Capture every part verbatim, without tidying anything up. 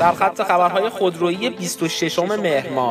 سرخط خبرهای خودرویی بیست و ششم مهر ماه.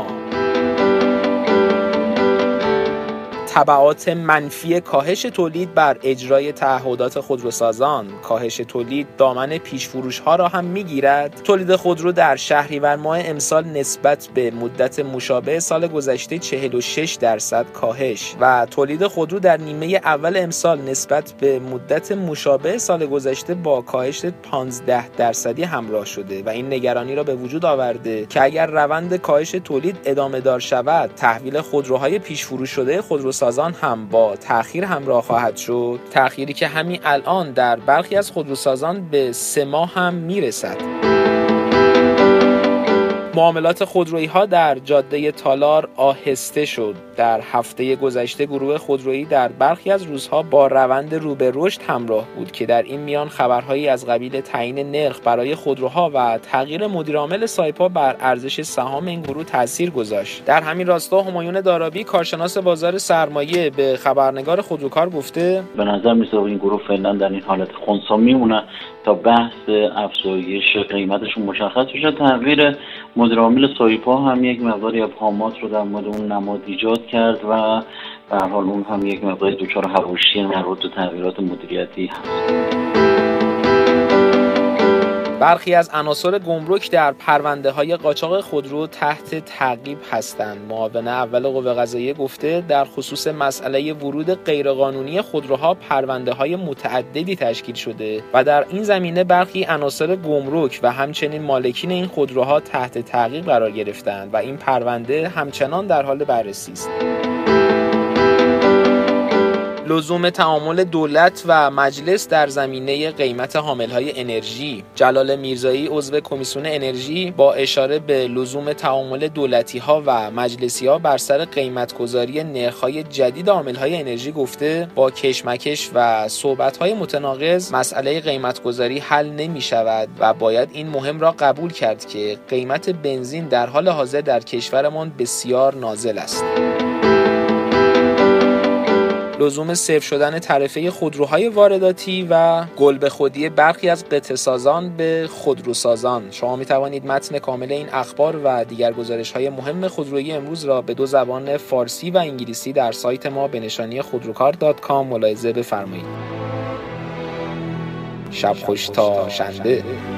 تبعات منفی کاهش تولید بر اجرای تعهدات خودروسازان. کاهش تولید دامن پیش فروش ها را هم میگیرد. تولید خودرو در شهریور ماه امسال نسبت به مدت مشابه سال گذشته چهل و شش درصد کاهش و تولید خودرو در نیمه اول امسال نسبت به مدت مشابه سال گذشته با کاهش پانزده درصدی همراه شده و این نگرانی را به وجود آورده که اگر روند کاهش تولید ادامه دار شود، تحویل خودروهای پیش فروش شده خودروسازان هم با تأخیر همراه خواهد شد، تأخیری که همین الان در برخی از خودروسازان به سه ماه هم میرسد. معاملات خودرویی ها در جاده تالار آهسته شد. در هفته گذشته گروه خودرویی در برخی از روزها با روند رو به رشد همراه بود که در این میان خبرهایی از قبیل تعیین نرخ برای خودروها و تغییر مدیرعامل سایپا بر ارزش سهام این گروه تاثیر گذاشت. در همین راستا همایون دارابی کارشناس بازار سرمایه به خبرنگار خودروکار گفته به نظر میاد این گروه فعلا در این حالت خنثی میمونه تا بحث افزایش قیمتشون مشخص بشه. تغییر مدیر عامل سایپا هم یک مقداری ابهامات رو در مورد اون نماد ایجاد کرد و به هر حال اون هم یک مقداری دچار حواشی مربوط به تغییرات مدیریتی هست. برخی از عناصر گمرک در پرونده‌های قاچاق خودرو تحت تعقیب هستند. معاون اول قوه قضاییه گفته در خصوص مسئله ورود غیرقانونی خودروها پرونده‌های متعددی تشکیل شده و در این زمینه برخی عناصر گمرک و همچنین مالکین این خودروها تحت تعقیب قرار گرفتند و این پرونده همچنان در حال بررسی است. لزوم تعامل دولت و مجلس در زمینه قیمت حاملهای انرژی. جلال میرزایی عضو کمیسیون انرژی با اشاره به لزوم تعامل دولتی‌ها و مجلسی‌ها بر سر قیمت‌گذاری نرخ‌های جدید حاملهای انرژی گفته با کشمکش و صحبت‌های متناقض مسئله قیمت‌گذاری حل نمی‌شود و باید این مهم را قبول کرد که قیمت بنزین در حال حاضر در کشورمان بسیار نازل است. لزوم صفر شدن تعرفه خودروهای وارداتی و گل به خودی برخی از قطعه‌سازان به خودروسازان. شما می توانید متن کامل این اخبار و دیگر گزارش‌های مهم خودرویی امروز را به دو زبان فارسی و انگلیسی در سایت ما به نشانی خودروکار دات کام ملاحظه بفرمایید. شب خوش تا شنبه.